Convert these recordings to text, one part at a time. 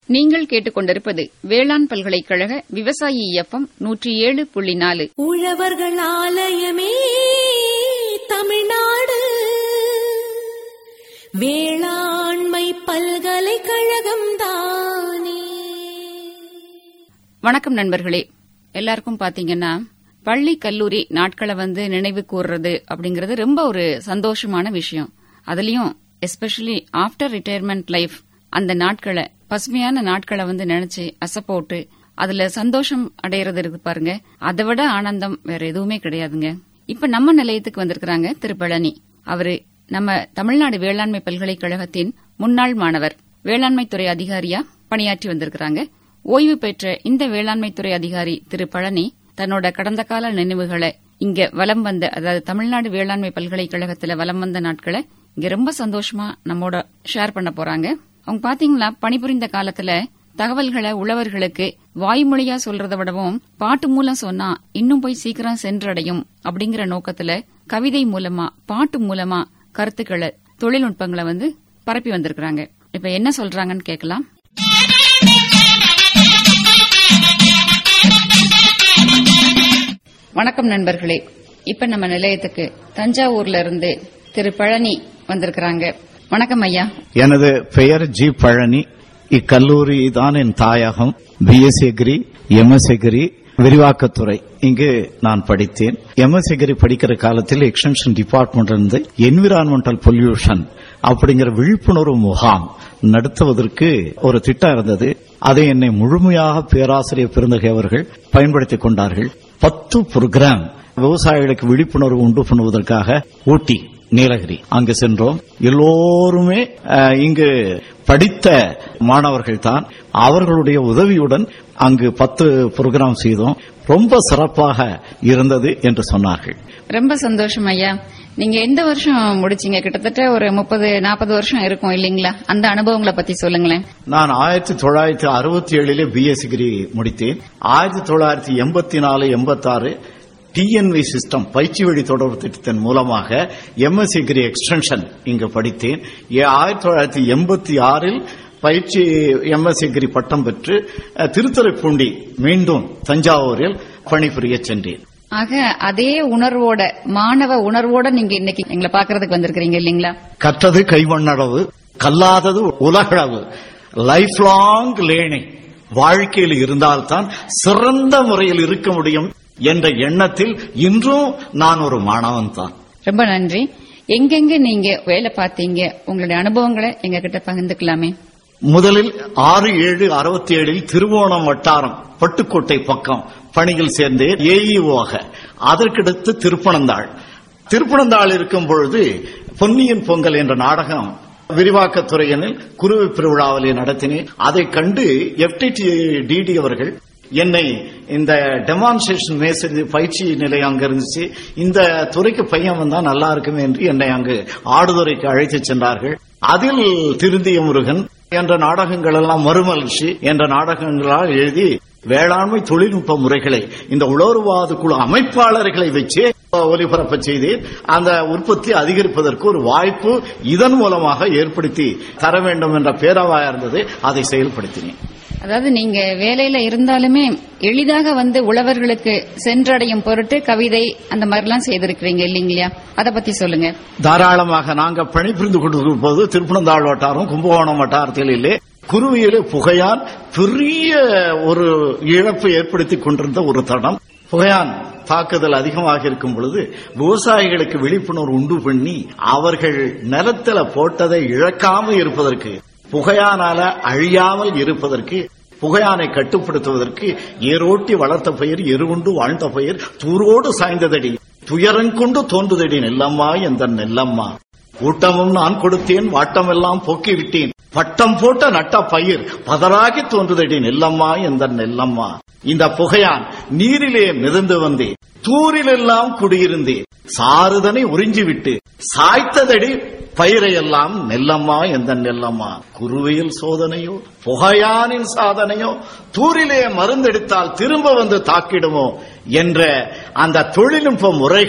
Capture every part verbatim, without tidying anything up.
நீங்கள் கேட்டுக்கொண்டிருப்பது வேளாண் பல்கலைக்கழக விவசாயி எஃப்எம் நூற்றி ஏழு புள்ளி நாலு. உழவர்கள் ஆலயமே தமிழ்நாடு, வேளாண்மை பல்கலைக்கழகம் தானே. வணக்கம் நண்பர்களே. எல்லாருக்கும் பாத்தீங்கன்னா பள்ளி கல்லூரி நாட்களை வந்து நினைவு கூர்றது அப்படிங்கறது ரொம்ப ஒரு சந்தோஷமான விஷயம். அதுலயும் எஸ்பெஷலி ஆஃப்டர் ரிட்டையர்மெண்ட் லைஃப் அந்த நாட்களை, பசுமையான நாட்களை வந்து நினைச்சு அசைப்போட்டு அதுல சந்தோஷம் அடையிறது இருக்கு பாருங்க, அதை விட ஆனந்தம் வேற எதுவுமே கிடையாதுங்க. இப்ப நம்ம நிலையத்துக்கு வந்திருக்கிறாங்க திரு பழனி. அவரு நம்ம தமிழ்நாடு வேளாண்மை பல்கலைக்கழகத்தின் முன்னாள் மாணவர், வேளாண்மை துறை அதிகாரியா பணியாற்றி வந்திருக்கிறாங்க. ஓய்வு பெற்ற இந்த வேளாண்மை துறை அதிகாரி திரு பழனி தன்னோட கடந்த கால நினைவுகளை இங்க வலம் வந்த, அதாவது தமிழ்நாடு வேளாண்மை பல்கலைக்கழகத்துல வலம் வந்த நாட்களை இங்க ரொம்ப சந்தோஷமா நம்மோட ஷேர் பண்ண போறாங்க. அவங்க பாத்தீங்களா, பணிபுரிந்த காலத்துல தகவல்களை உழவர்களுக்கு வாய்மொழியா சொல்றதை விடவும் பாட்டு மூலம் சொன்னா இன்னும் போய் சீக்கிரம் சென்றடையும் அப்படிங்கிற நோக்கத்துல கவிதை மூலமா, பாட்டு மூலமா கருத்துக்களை, தொழில்நுட்பங்களை வந்து பரப்பி வந்திருக்கிறாங்க. இப்ப என்ன சொல்றாங்கன்னு கேட்கலாம். வணக்கம் நண்பர்களே. இப்ப நம்ம நிலையத்துக்கு தஞ்சாவூர்ல இருந்து திரு பழனி வந்திருக்கிறாங்க. வணக்கம் ஐயா. எனது பெயர் ஜி பழனி. இக்கல்லூரி தான் என் தாயகம். பிஎஸ்சி அக்ரி, எம்எஸ் அக்ரி, விரிவாக்கத்துறை இங்கு நான் படித்தேன். எம்எஸ் அக்ரி படிக்கிற காலத்தில் எக்ஸ்டென்ஷன் டிபார்ட்மெண்ட் இருந்து என்விரான்மெண்டல் பொல்யூஷன் அப்படிங்கிற விழிப்புணர்வு முகாம் நடத்துவதற்கு ஒரு திட்டம் இருந்தது. அதை என்னை முழுமையாக பேராசிரியர் பெருந்தகை அவர்கள் பயன்படுத்திக் கொண்டார்கள். பத்து புரோகிராம் விவசாயிகளுக்கு விழிப்புணர்வு உண்டு பண்ணுவதற்காக ஊட்டி, நீலகிரி அங்கு சென்றோம். எல்லோருமே இங்கு படித்த மாணவர்கள் தான். அவர்களுடைய உதவியுடன் அங்கு பத்து புரோகிராம் செய்தோம். ரொம்ப சிறப்பாக இருந்தது என்று சொன்னார்கள். ரொம்ப சந்தோஷம் ஐயா. நீங்க எந்த வருஷம் முடிச்சீங்க? கிட்டத்தட்ட ஒரு முப்பது நாற்பது வருஷம் இருக்கும் இல்லீங்களா? அந்த அனுபவங்களை பத்தி சொல்லுங்களேன். நான் ஆயிரத்தி தொள்ளாயிரத்தி அறுபத்தி ஏழிலே பிஎஸ்சி டிகிரி முடித்தேன். ஆயிரத்தி தொள்ளாயிரத்தி எண்பத்தி நாலு எண்பத்தி ஆறு டிஎன்வி சிஸ்டம் பயிற்சி வழி தொடர்பு திட்டத்தின் மூலமாக எம்எஸ்சி டிகிரி எக்ஸ்டென்ஷன் இங்கு படித்தேன். ஆயிரத்தி தொள்ளாயிரத்தி எண்பத்தி ஆறில் பயிற்சி எம்எஸ்சி டிகிரி பட்டம் பெற்று திருத்துறைப்பூண்டி மீண்டும் தஞ்சாவூரில் பணிபுரிய சென்றேன். ஆக அதே உணர்வோட, மாணவ உணர்வோட நீங்க இன்னைக்கு எங்களை பாக்குறதுக்கு வந்திருக்கீங்க இல்லீங்களா? கற்றது கைவண்ணளவு, கல்லாதது உலகளவு. லைஃப் லாங் லேர்னிங் வாழ்க்கையில் இருந்தால்தான் சிறந்த முறையில் இருக்க முடியும் என்ற எண்ணத்தில் இன்றும் நான் ஒரு மாணவன் தான். ரொம்ப நன்றி. எங்கெங்க நீங்க வேலை பார்த்தீங்க, உங்களுடைய அனுபவங்களை எங்க கிட்ட பகிர்ந்துக்கலாமே. முதலில் ஆறு ஏழு அறுபத்தி ஏழில் திருவோணம் வட்டாரம் பட்டுக்கோட்டை பக்கம் பணியில் சேர்ந்தேன் ஏஇஓவாக. அதற்கடுத்து திருப்பனந்தாள். திருப்பனந்தாள் இருக்கும் பொழுது பொன்னியின் பொங்கல் என்ற நாடகம் விரிவாக்கத்துறையினில் குருவி பெருவிழாவிலே நடத்தினேன். அதை கண்டு எஃப்டிடிடி அவர்கள் என்னை இந்த டெமான்ஸ்ட்ரேஷன் மேசேஜ் பயிற்சி நிலையம் அங்க இருந்துச்சு, இந்த துறைக்கு பையன் வந்தா நல்லா இருக்குமே என்று என்னை அங்கு ஆடுதுறைக்கு அழைத்து சென்றார்கள். அதில் திருந்திய முருகன் என்ற நாடகங்கள் எல்லாம், மறுமலர்ச்சி என்ற நாடகங்களால் எழுதி வேளாண்மை தொழில்நுட்ப முறைகளை இந்த உளறுவாத குழு அமைப்பாளர்களை வச்சு ஒலிபரப்ப செய்து அந்த உற்பத்தி அதிகரிப்பதற்கு ஒரு வாய்ப்பு இதன் மூலமாக ஏற்படுத்தி தர வேண்டும் என்ற பேராவாக இருந்தது. அதை செயல்படுத்தினேன். அதாவது நீங்க வேலையில இருந்தாலுமே எளிதாக வந்து உழவர்களுக்கு சென்றடையும் பொருட்டு கவிதை அந்த மாதிரிலாம் செய்திருக்கிறீங்க இல்லீங்களா? அதை பத்தி சொல்லுங்க. தாராளமாக. நாங்க பணிபுரிந்து கொண்டிருக்கும் போது திருப்பனந்தாள் வட்டாரம், கும்பகோணம் வட்டாரத்திலே குருவியிலே புகையான் பெரிய ஒரு இழப்பை ஏற்படுத்திக் கொண்டிருந்த ஒரு தடம். புகையான் தாக்குதல் அதிகமாக இருக்கும் பொழுது விவசாயிகளுக்கு விழிப்புணர்வு உண்டு பண்ணி அவர்கள் நிலத்தில போட்டதை இழக்காம இருப்பதற்கு, புகையானால அழியாமல் இருப்பதற்கு, புகையானை கட்டுப்படுத்துவதற்கு ஏரோட்டி வளர்த்த பயிர், எருவுண்டு வாழ்ந்த பயிர் தூரோடு சாய்ந்ததடி, துயரங்கொண்டு தோன்றுதடி நெல்லம்மா எந்த நெல்லம்மா, ஊட்டமும் நான் கொடுத்தேன் வாட்டமெல்லாம் போக்கிவிட்டேன், பட்டம் போட்ட நட்ட பயிர் பதறாகி தோன்றுதடி நெல்லம்மா எந்த நெல்லம்மா. இந்த புகையான் நீரிலே மிதந்து வந்தே, தூரிலெல்லாம் குடியிருந்தே, சாறுதனை உறிஞ்சிவிட்டு சாய்த்ததடி பயிரையெல்லாம் நெல்லம்மா எந்த நெல்லம்மா. குருவியல் சோதனையோ புகையானின் சாதனையோ, தூரிலே மருந்தெடுத்தால் திரும்ப வந்து தாக்கிடுமோ என்ற அந்த தொழில்நுட்ப முறைகளை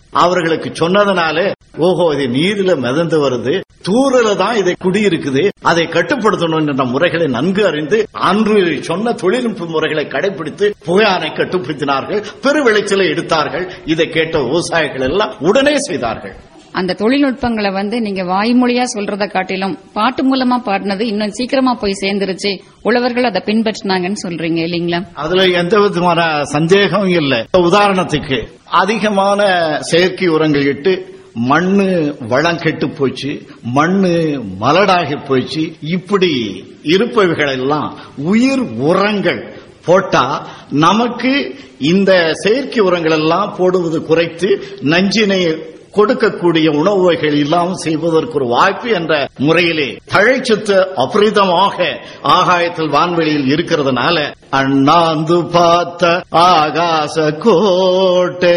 அவர்களுக்கு சொன்னதனாலே ஓஹோ இது நீரில மிதந்து வருது, தூரல தான் இதை குடியிருக்குது, அதை கட்டுப்படுத்தணும் என்ற முறைகளை நன்கு அறிந்து அன்று சொன்ன தொழில்நுட்ப முறைகளை கடைபிடித்து புகையானை கட்டுப்படுத்தினார்கள், பெரு விளைச்சலை எடுத்தார்கள். இதை கேட்ட விவசாயிகள் எல்லாம் உடனே செய்தார்கள். அந்த தொழில்நுட்பங்களை வந்து நீங்க வாய்மொழியா சொல்றத காட்டிலும் பாட்டு மூலமா பாடினது இன்னும் சீக்கிரமா போய் சேர்ந்துருச்சு, உழவர்கள் அதை பின்பற்றினாங்கன்னு சொல்றீங்க இல்லீங்களா? அதுல எந்த விதமான சந்தேகம் இல்லை. உதாரணத்துக்கு அதிகமான செயற்கை உரங்கள் இட்டு மண்ணு வளம் கெட்டு போச்சு, மண்ணு மலடாகி போச்சு. இப்படி இருப்பவைகள் எல்லாம் உயிர் உரங்கள் போட்டா நமக்கு இந்த செயற்கை உரங்கள் எல்லாம் போடுவது குறைத்து நஞ்சினை கொடுக்கக்கூடிய உணவு வகைகள் இல்லாமல் செய்வதற்கு ஒரு வாய்ப்பு என்ற முறையிலே தழைச்சத்து அபரிதமாக ஆகாயத்தில் வான்வெளியில் இருக்கிறதுனால அண்ணாந்து பார்த்த ஆகாச கோட்டை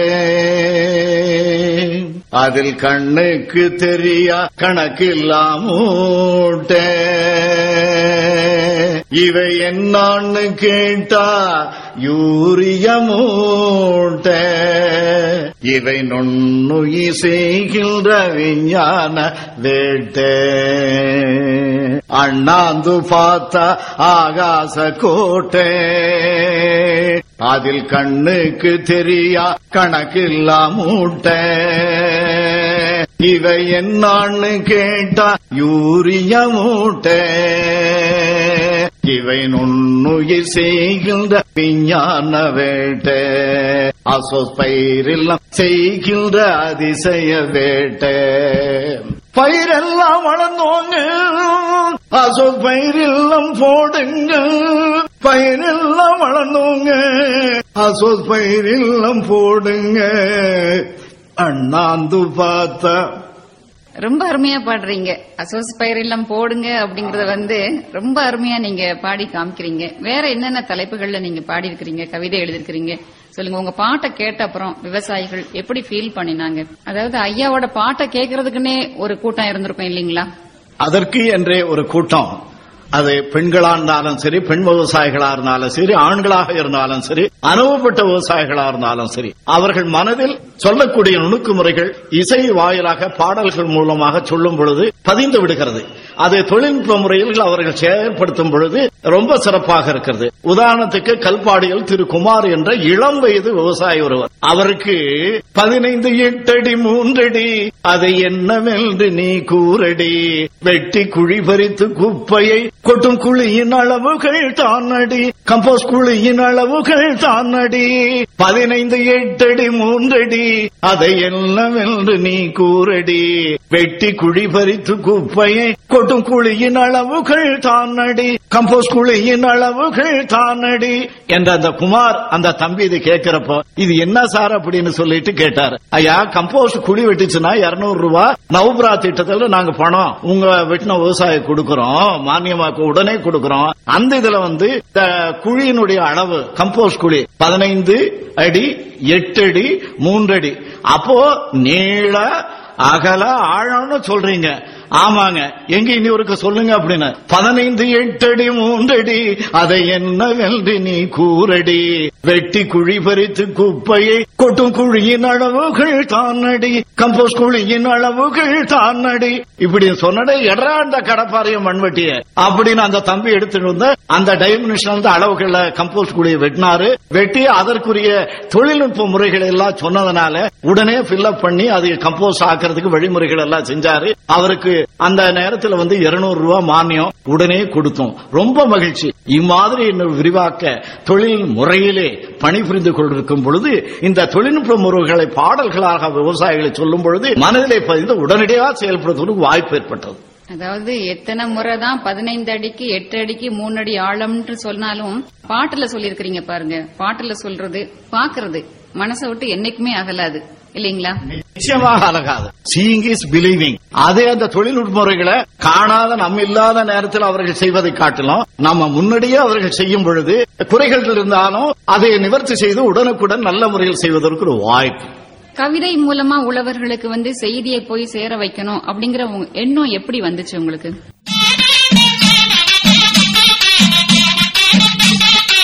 அதில் கண்ணுக்கு தெரியா கணக்கில்லாமூட்டே இவை என்னான்னு கேட்டா யூரிய மூட்டை இவை நுண்ணுயி செய்கின்ற விஞ்ஞான வேட்டை அண்ணாந்து பார்த்தா ஆகாச கோட்டை அதில் கண்ணுக்கு தெரியா கணக்கில்லா மூட்டை இவை என்னான்னு கேட்டா யூரிய மூட்டை இவை நுண்ணுயிர் செய்கின்ற விஞ்ஞான வேட்டை அசோஸ் பயிரெல்லாம் செய்கின்ற அதிசய வேட்டை பயிரெல்லாம் வளர்ந்தோங்க அசோஸ் பயிரெல்லாம் போடுங்க பயிரெல்லாம் வளர்ந்தோங்க அசோஸ் பயிரெல்லாம் போடுங்க அண்ணாந்து பார்த்தா. ரொம்ப அருமையா பாடுறீங்க. அசோஸ் பயிரெல்லாம் போடுங்க அப்படிங்கறத வந்து ரொம்ப அருமையா நீங்க பாடி காமிக்கிறீங்க. வேற என்னென்ன தலைப்புகள்ல நீங்க பாடி இருக்கிறீங்க, கவிதை எழுதிருக்கிறீங்க சொல்லுங்க. உங்க பாட்டை கேட்ட அப்புறம் விவசாயிகள் எப்படி ஃபீல் பண்ணினாங்க? அதாவது ஐயாவோட பாட்டை கேட்கறதுக்குன்னே ஒரு கூட்டம் இருந்திருக்கும் இல்லீங்களா? அதற்கு என்றே ஒரு கூட்டம், அது பெண்களா இருந்தாலும் சரி, பெண் விவசாயிகளா இருந்தாலும் சரி, ஆண்களாக இருந்தாலும் சரி, அனுபவப்பட்ட விவசாயிகளா இருந்தாலும் சரி, அவர்கள் மனதில் சொல்லக்கூடிய நுணுக்குமுறைகள் இசை வாயிலாக பாடல்கள் மூலமாக சொல்லும் பொழுது பதிந்து விடுகிறது. அதை தொழில்நுட்ப முறையில் அவர்கள் செயல்படுத்தும் பொழுது ரொம்ப சிறப்பாக இருக்கிறது. உதாரணத்துக்கு கல்பாடியில் திரு குமார் என்ற இளம் வயது விவசாயி ஒருவர், அவருக்கு பதினைந்து எட்டடி மூன்றடி அதை என்னவென்று நீ கூறடி வெட்டி குழி பறித்து குப்பையை கொட்டும் குழியின் அளவுகள் தானடி கம்போஸ் குழியின் அளவுகள் தானடி பதினைந்து எட்டடி மூன்றடி அதை என்னவென்று நீ கூறடி வெட்டி குழி பறித்து குப்பையை கொட்டும் குழியின் அளவுகள் தானடி கம்போஸ் குழியின் அளவுகள் தானடி என்ற அந்த குமார் அந்த தம்பி இது கேட்கிறப்போ இது என்ன சார் அப்படின்னு சொல்லிட்டு கேட்டார். ஐயா, கம்போஸ்ட் குழி வெட்டிச்சுன்னா இருநூறு ரூபாய் நவபுரா திட்டத்துல நாங்க பணம் உங்க வெட்டின விவசாயி கொடுக்கறோம், மானியமாக்கு உடனே கொடுக்கறோம். அந்த இதுல வந்து குழியினுடைய அளவு கம்போஸ்ட் குழி பதினைந்து அடி எட்டு அடி மூன்றடி. அப்போ நீள அகல ஆழம்னு சொல்றீங்க. ஆமாங்க, எங்க இனி ஒருக்க சொல்லுங்க அப்படின்னு. பதினைந்து எட்டடி மூன்றடி அதை என்னவென்று நீ கூறடி வெட்டி குழி பறித்து குப்பையை கொட்டும் குழியின் அளவுகள் தானடி கம்போஸ் குழியின் அளவுகள் தானடி இப்படி சொன்னடே எடரா அந்த கடப்பாறைய மண்வெட்டிய அப்படின்னு அந்த தம்பி எடுத்துட்டு வந்த அந்த டைமென்ஷன் அளவுகள்ல கம்போஸ் குழியை வெட்டினாரு. வெட்டி அதற்குரிய தொழில்நுட்ப முறைகள் எல்லாம் சொன்னதுனால உடனே ஃபில்அப் பண்ணி அதை கம்போஸ் ஆக்கிறதுக்கு வழிமுறைகள் எல்லாம் செஞ்சாரு. அவருக்கு அந்த நேரத்தில் வந்து இருநூறு ரூபாய் மானியம் உடனே கொடுத்தோம். ரொம்ப மகிழ்ச்சி. இம்மாதிரி விரிவாக்க தொழில் முறையிலே பணிபுரிந்து கொண்டிருக்கும் பொழுது இந்த தொழில்நுட்ப முறைகளை பாடல்களாக விவசாயிகளை சொல்லும் பொழுது மனதிலே பதிந்து உடனடியாக செயல்படுத்துவதற்கு வாய்ப்பு ஏற்பட்டது. அதாவது எத்தனை முறைதான் பதினைந்து அடிக்கு எட்டு அடிக்கு மூணு அடி ஆழம்னு சொன்னாலும் பாட்டுல சொல்லிருக்கிறீங்க பாருங்க. பாட்டுல சொல்றது பாக்குறது மனசை விட்டு என்னைக்குமே அகலாது இல்லீங்களா? நிச்சயமாக அழகாது. Seeing is believing. அதே அந்த தொழில்நுட்ப முறைகளை காணாத நம்ம இல்லாத நேரத்தில் அவர்கள் செய்வதை காட்டிலும் நம்ம முன்னாடியே அவர்கள் செய்யும் பொழுது குறைகள் இருந்தாலும் அதை நிவர்த்தி செய்து உடனுக்குடன் நல்ல முறையில் செய்வதற்கு ஒரு வாய்ப்பு. கவிதை மூலமா உழவர்களுக்கு வந்து செய்தியை போய் சேர வைக்கணும் அப்படிங்கிற எண்ணம் எப்படி வந்துச்சு உங்களுக்கு?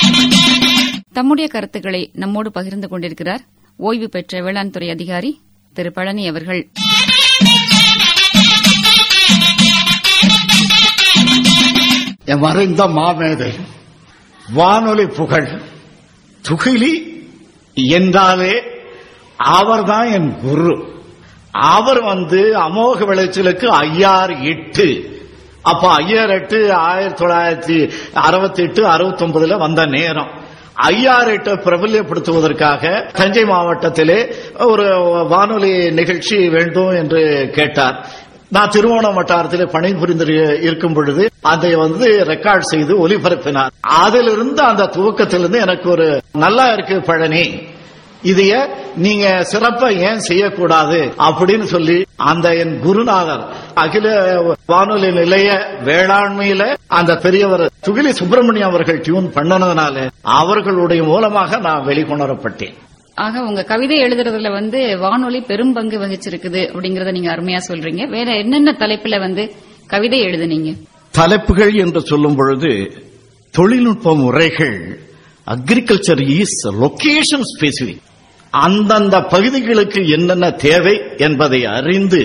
தம்முடைய கருத்துக்களை நம்மோடு பகிர்ந்து கொண்டிருக்கிறார் ஓய்வு பெற்ற வேளாண் துறை அதிகாரி திரு பழனி அவர்கள். மறைந்த மாமேதை வானொலி புகழ் துகிலி என்றாலே அவர்தான் என் குரு. அவர் வந்து அமோக விளைச்சலுக்கு ஐயாறு எட்டு அப்ப ஐயாறு எட்டு ஆயிரத்தி தொள்ளாயிரத்தி அறுபத்தி எட்டு அறுபத்தி ஒன்பதுல வந்த நேரம். ஐயாறு எட்டை பிரபல்யப்படுத்துவதற்காக தஞ்சை மாவட்டத்திலே ஒரு வானொலி நிகழ்ச்சி வேண்டும் என்று கேட்டார். நான் திருவோணம் வட்டாரத்தில் பணிபுரிந்து இருக்கும் பொழுது அதை வந்து ரெக்கார்ட் செய்து ஒலிபரப்பினார். அதிலிருந்து அந்த துவக்கத்திலிருந்து எனக்கு ஒரு நல்லா இருக்கு பழனி, இதைய நீங்க சிறப்பா ஏன் செய்யக்கூடாது அப்படின்னு சொல்லி அந்த என் குருநாதர் அகில வானொலி நிலைய வேளாண்மையில அந்த பெரியவர் துகிலி சுப்பிரமணியம் அவர்கள் டியூன் பண்ணனதுனால அவர்களுடைய மூலமாக நான் வெளிக்கொணரப்பட்டேன். ஆக உங்க கவிதை எழுதுறதுல வந்து வானொலி பெரும் பங்கு வகிச்சிருக்குது அப்படிங்கறத நீங்க அருமையா சொல்றீங்க. வேற என்னென்ன தலைப்புல வந்து கவிதை எழுதுனீங்க? தலைப்புகள் என்று சொல்லும் பொழுது தொழில்நுட்ப முறைகள், அக்ரிகல்ச்சர் இஸ் லொகேஷன் ஸ்பெசிபிக், அந்தந்த பகுதிகளுக்கு என்னென்ன தேவை என்பதை அறிந்து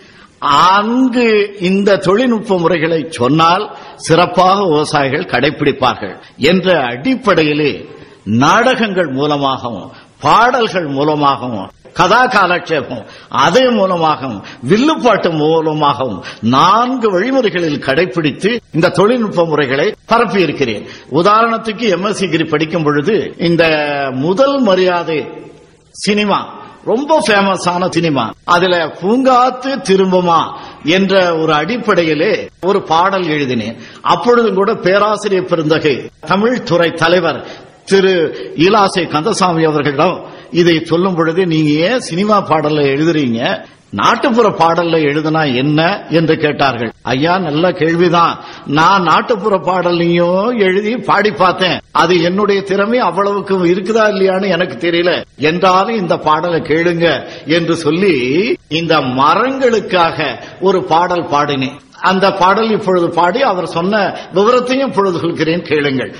அங்கு இந்த தொழில்நுட்ப முறைகளை சொன்னால் சிறப்பாக விவசாயிகள் கடைபிடிப்பார்கள் என்ற அடிப்படையிலே நாடகங்கள் மூலமாகவும் பாடல்கள் மூலமாகவும் கதா காலட்சேபம் அதே மூலமாகவும் வில்லுப்பாட்டு மூலமாகவும் நான்கு வழிமுறைகளில் கடைபிடித்து இந்த தொழில்நுட்ப முறைகளை பரப்பி இருக்கிறேன். உதாரணத்துக்கு எம்எஸ்சி டிகிரி படிக்கும் பொழுது இந்த முதல் மரியாதை சினிமா ரொம்ப ஃபேமஸான சினிமா, அதுல பூங்காத்து திரும்புமா என்ற ஒரு அடிப்படையிலே ஒரு பாடல் எழுதினேன். அப்பொழுதும் கூட பேராசிரியர் பெருந்தகை தமிழ் துறை தலைவர் திரு ஈலாசை கந்தசாமி அவர்களிடம் இதை சொல்லும் பொழுது நீங்க ஏன் சினிமா பாடல்ல எழுதுறீங்க, நாட்டுப்புற பாடல்ல எழுதுனா என்ன என்று கேட்டார்கள். ஐயா நல்ல கேள்விதான், நான் நாட்டுப்புற பாடல்லையும் எழுதி பாடி பார்த்தேன், அது என்னுடைய திறமை அவ்வளவுக்கு இருக்குதா இல்லையான்னு எனக்கு தெரியல, என்றாலும் இந்த பாடலை கேளுங்க என்று சொல்லி இந்த மரங்களுக்காக ஒரு பாடல் பாடினேன். அந்த பாடல் இப்பொழுது பாடி அவர் சொன்ன விவரத்தையும் இப்பொழுது சொல்கிறேன், கேளுங்கள்.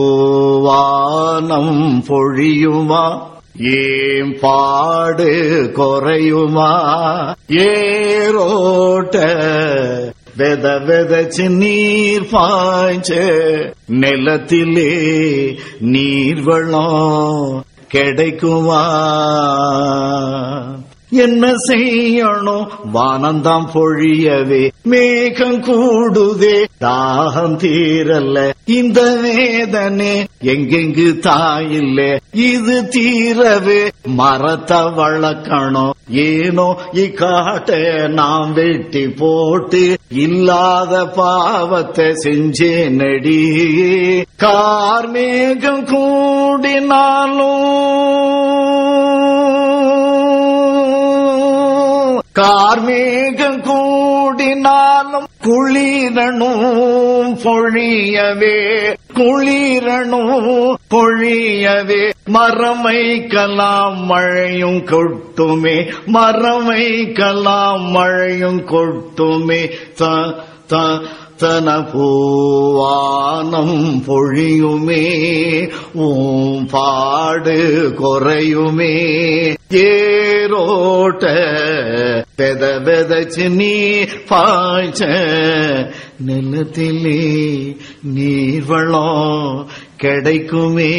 பூவானம் பொழியுமா, ஏம் பாடு குறையுமா, ஏரோட்ட வெத வெதச்சு நீர் பாய்ச்ச நிலத்திலே நீர்வளம் கிடைக்குமா, என்ன செய்யணும் வானந்தாம் பொழியவே மேகம் கூடுதே தாகம் தீரல்ல, இந்த வேதனை எங்கெங்கு தாயில்ல, இது தீரவே மரத்தை வளர்க்கணும், ஏனோ இக்காட்ட நாம் வெட்டி போட்டு இல்லாத பாவத்தை செஞ்சே நடி, கார்மேகம் கூடினாலும் கார்மேகம் கூடினாலும் குளிரணும் பொழியவே, குளிரணும் பொழியவே, மரமைக்கெல்லாம் மழையும் கொட்டுமே, மரமைக்கெல்லாம் மழையும் கொட்டுமே, த த தன பூவானம் பொழியுமே, ஓம் பாடு குறையுமே, ஏரோட்ட வெத வெதச்சு நீர் பாய்ச்ச நிலத்திலே நீர்வளம் கிடைக்குமே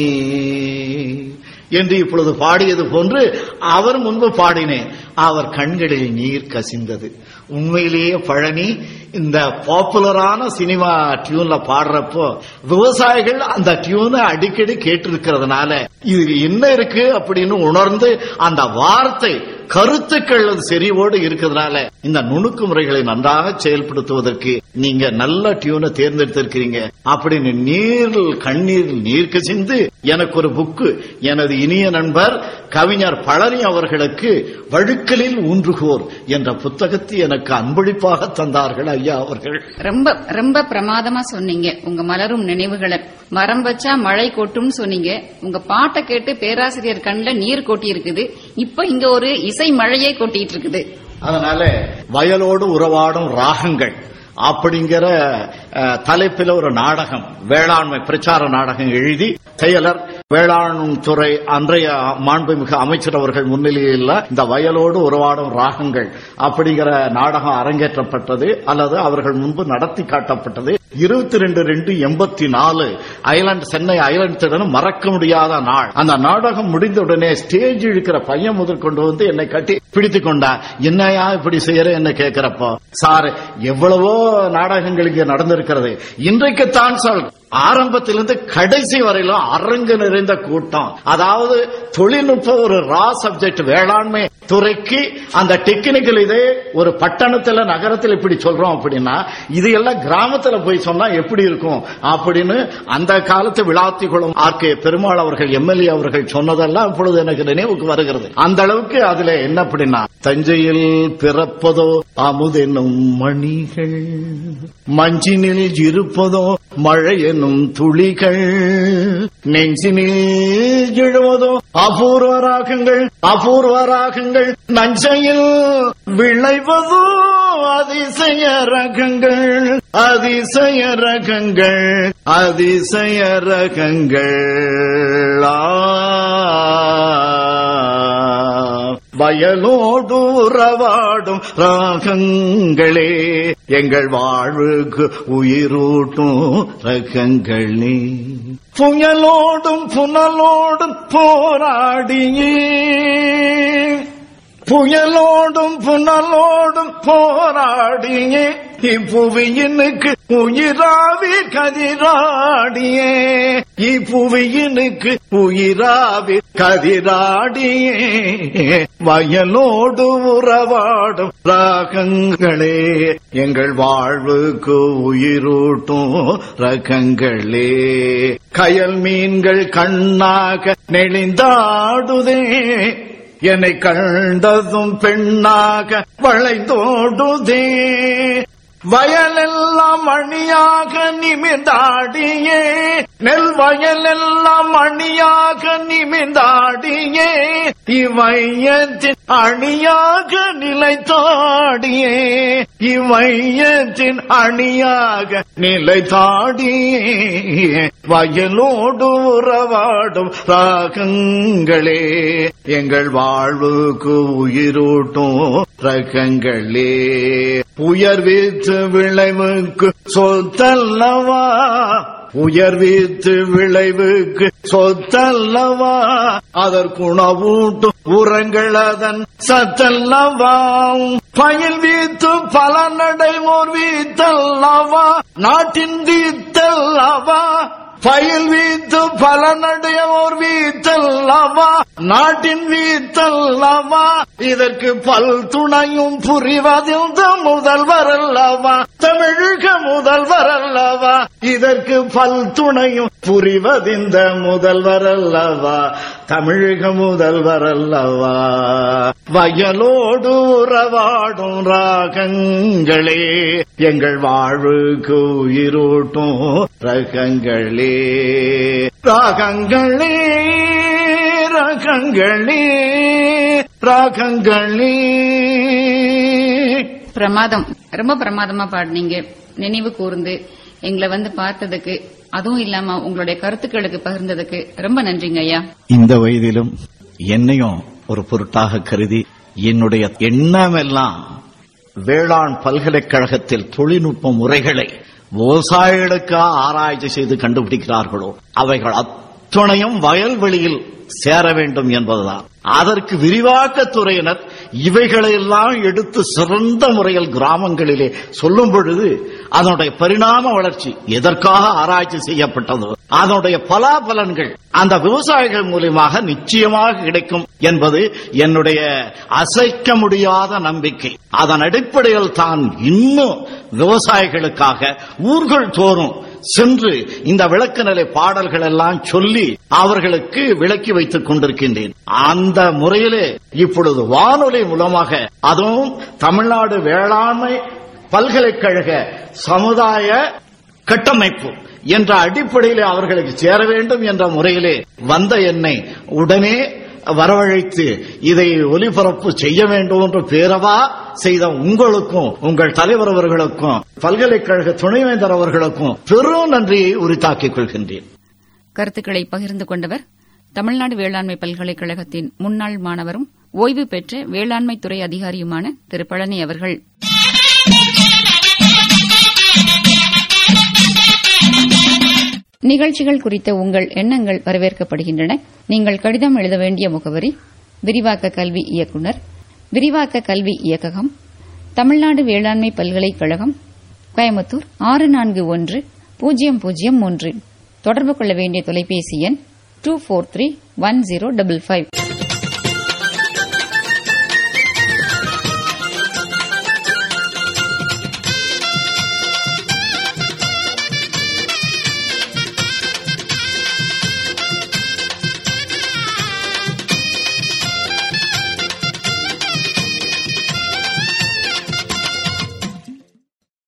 என்று இப்பொழுது பாடியது போன்று அவர் முன்பு பாடினேன். அவர் கண்களில் நீர் கசிந்தது. உண்மையிலேயே பழனி இந்த பாப்புலரான சினிமா டியூன்ல பாடுறப்போ விவசாயிகள் அந்த டியூனை அடிக்கடி கேட்டிருக்கிறதுனால இது என்ன இருக்கு அப்படின்னு உணர்ந்து அந்த வார்த்தை கருத்துக்கள் செறிவோடு இருக்கிறதுனால இந்த நுணுக்கு முறைகளை நன்றாக செயல்படுத்துவதற்கு நீங்க நல்ல டியூனை தேர்ந்தெடுத்திருக்கிறீங்க அப்படின்னு நீர் கண்ணீர் நீர் கசிந்து எனக்கு ஒரு புக்கு எனது இனிய நண்பர் கவிஞர் பழனி அவர்களுக்கு வழுக்கலில் ஊன்றுகோர் என்ற புத்தகத்தை எனக்கு அன்பளிப்பாக தந்தார்கள் ஐயா அவர்கள். ரொம்ப ரொம்ப பிரமாதமா சொன்னீங்க. உங்க மலரும் நினைவுகளை மரம் வச்சா மழை கொட்டும்னு சொன்னீங்க. உங்க பாட்டை கேட்டு பேராசிரியர் கண்ணில் நீர் கொட்டி இருக்குது. இப்ப இங்க ஒரு இசை மழையே கொட்டிட்டு இருக்குது. அதனால வயலோடு உறவாடும் ராகங்கள் அப்படிங்கிற தலைப்பில் ஒரு நாடகம், வேளாண்மை பிரச்சார நாடகம் எழுதி செயலர் வேளாண் துறை அன்றைய மாண்புமிகு அமைச்சர் அவர்கள் முன்னிலையில் இந்த வயலோடு உறவாடும் ராகங்கள் அப்படிங்கிற நாடகம் அரங்கேற்றப்பட்டது அல்லது அவர்கள் முன்பு நடத்தி காட்டப்பட்டது. இருபத்தி ரெண்டு ரெண்டு எண்பத்தி நாலு ஐலாண்ட் சென்னை ஐலாண்ட் திடனும் மறக்க முடியாத நாள். அந்த நாடகம் முடிந்தவுடனே ஸ்டேஜ் இழுக்கிற பையன் முதல் கொண்டு வந்து என்னை கட்டி பிடித்துக் கொண்டா. என்னையா இப்படி செய்யற என்ன கேட்கிறப்போ, சார் எவ்வளவோ நாடகங்கள் இங்கே நடந்திருக்கிறது, இன்றைக்குத்தான் சார் ஆரம்பத்திலிருந்து கடைசி வரையிலும் அரங்கு நிறைந்த கூட்டம். அதாவது தொழில்நுட்பம் ஒரு ரா சப்ஜெக்ட். வேளாண்மை துறைக்கு அந்த டெக்னிக்கல் இதே ஒரு பட்டணத்துல நகரத்தில் இப்படி சொல்றோம் அப்படின்னா இது எல்லாம் கிராமத்துல போய் சொன்னா எப்படி இருக்கும் அப்படின்னு அந்த காலத்து விளாத்திக்குளம் ஆர் கே பெருமாள் அவர்கள் எம்எல்ஏ அவர்கள் சொன்னதெல்லாம் இப்பொழுது எனக்கு நினைவுக்கு வருகிறது. அந்த அளவுக்கு அதுல என்ன அப்படின்னா, தஞ்சையில் பிறப்பதோ அமுதெனும் மணிகள், மஞ்சினில் இருப்பதோ மழை எனும் துளிகள், நெஞ்சினில் எழுவதோ அபூர்வ ராகங்கள் அபூர்வ ராகங்கள், நஞ்சையில் விளைவதோ அதிசய ரகங்கள் அதிசய ரகங்கள் அதிசய ரகங்கள். வயலோடு உறவாடும் ராகங்களே, எங்கள் வாழ்வுக்கு உயிரூட்டும் ரகங்களே, புயலோடும் புனலோடும் போராடியே புயலோடும் புனலோடும் போராடியே இப்புவியினுக்கு உயிராவி கதிராடியே இப்புவியினுக்கு உயிராவி கதிராடியே வயலோடு உறவாடும் ராகங்களே, எங்கள் வாழ்வுக்கு உயிரூட்டும் ரகங்களே. கயல் மீன்கள் கண்ணாக நெளிந்தாடுதே, என்னை கண்டதும் பெண்ணாக வளைந்தோடுதே, வயலெல்லாம் அணியாக நிமிர்ந்தாடியே நெல் வயலெல்லாம் அணியாக நிமிர்ந்தாடியே இவையத்தின் அணியாக நிலைத்தாடியே இவையத்தின் அணியாக நிலைத்தாடியே வயலோடு உறவாடும் ராகங்களே, எங்கள் வாழ்வுக்கு உயிரூட்டும் ரகங்களே. உயர்வீத்து விளைவுக்கு சொத்தல்லவா உயர்வீத்து விளைவுக்கு சொத்தல்லவா அதற்குணவூட்டும் உரங்கள் அதன் சத்தல்லவா பயில் வீத்து பல நடைவோர் வீத்தல்லவா நாட்டின் வீத்தல்லவா பயில் வீத்து பல நடையோர் வீத்தல்லவா நாட்டின் வீத்தல்லவா இதற்கு பல் துணையும் புரிவதில் முதல்வர் அல்லவா தமிழக முதல்வர் அல்லவா இதற்கு பல் துணையும் புரிவதிந்த முதல்வர் அல்லவா தமிழக முதல்வர் அல்லவா. வயலோடு உறவாடும் ராகங்களே, எங்கள் வாழ்வுக்கு உயிரூட்டும் ரகங்களே ராகங்களே ராகங்களே ராகங்களே. பிரமாதம், ரொம்ப பிரமாதமா பாடுனீங்க. நினைவு கூர்ந்து எங்களை வந்து பார்த்ததுக்கு, அதுவும் இல்லாம உங்களுடைய கருத்துக்களுக்கு பகிர்ந்ததுக்கு ரொம்ப நன்றிங்க ஐயா. இந்த வயதிலும் என்னையும் ஒரு பொருட்டாக கருதி என்னுடைய எண்ணமெல்லாம் வேளாண் பல்கலைக்கழகத்தில் தொழில்நுட்ப முறைகளை விவசாயிகளுக்காக ஆராய்ச்சி செய்து கண்டுபிடிக்கிறார்களோ அவைகள் அத்துணையும் வயல்வெளியில் சேர வேண்டும் என்பதுதான். அதற்கு விரிவாக்கத்துறையினர் இவைகளையெல்லாம் எடுத்து சிறந்த முறையில் கிராமங்களிலே சொல்லும் பொழுது அதனுடைய பரிணாம வளர்ச்சி எதற்காக ஆராய்ச்சி செய்யப்பட்டதோ அதனுடைய பலாபலன்கள் அந்த விவசாயிகள் மூலமாக நிச்சயமாக கிடைக்கும் என்பது என்னுடைய அசைக்க முடியாத நம்பிக்கை. அதன் அடிப்படையில் தான் இன்னும் விவசாயிகளுக்காக ஊர்கள் தோறும் சென்று இந்த விளக்க நிலை பாடல்கள் எல்லாம் சொல்லி அவர்களுக்கு விளக்கி வைத்துக் கொண்டிருக்கின்றேன். அந்த முறையிலே இப்பொழுது வானொலி மூலமாக, அதுவும் தமிழ்நாடு வேளாண்மை பல்கலைக்கழக சமுதாய கட்டமைப்பு என்ற அடிப்படையிலே அவர்களுக்கு சேர வேண்டும் என்ற முறையிலே வந்த என்னை உடனே வரவழைத்து இதை ஒலிபரப்பு செய்ய வேண்டும் என்று பேரவா செய்த உங்களுக்கும் உங்கள் தலைவர் அவர்களுக்கும் பல்கலைக்கழக துணைவேந்தர் அவர்களுக்கும் பெரும் நன்றியை உரித்தாக்கிக் கொள்கின்றேன். கருத்துக்களை பகிர்ந்து கொண்டவர் தமிழ்நாடு வேளாண்மை பல்கலைக்கழகத்தின் முன்னாள் மாணவரும் ஓய்வு பெற்ற வேளாண்மை துறை அதிகாரியுமான திரு பழனி அவர்கள். நிகழ்ச்சிகள் குறித்த உங்கள் எண்ணங்கள் வரவேற்கப்படுகின்றன. நீங்கள் கடிதம் எழுத வேண்டிய முகவரி: விரிவாக்க கல்வி இயக்குநர், விரிவாக்க கல்வி இயக்ககம், தமிழ்நாடு வேளாண்மை பல்கலைக்கழகம், கோயம்புத்தூர் ஆறு நான்கு ஒன்று பூஜ்ஜியம் பூஜ்ஜியம் மூன்று. தொடர்பு கொள்ள வேண்டிய தொலைபேசி எண் two four three one zero double five.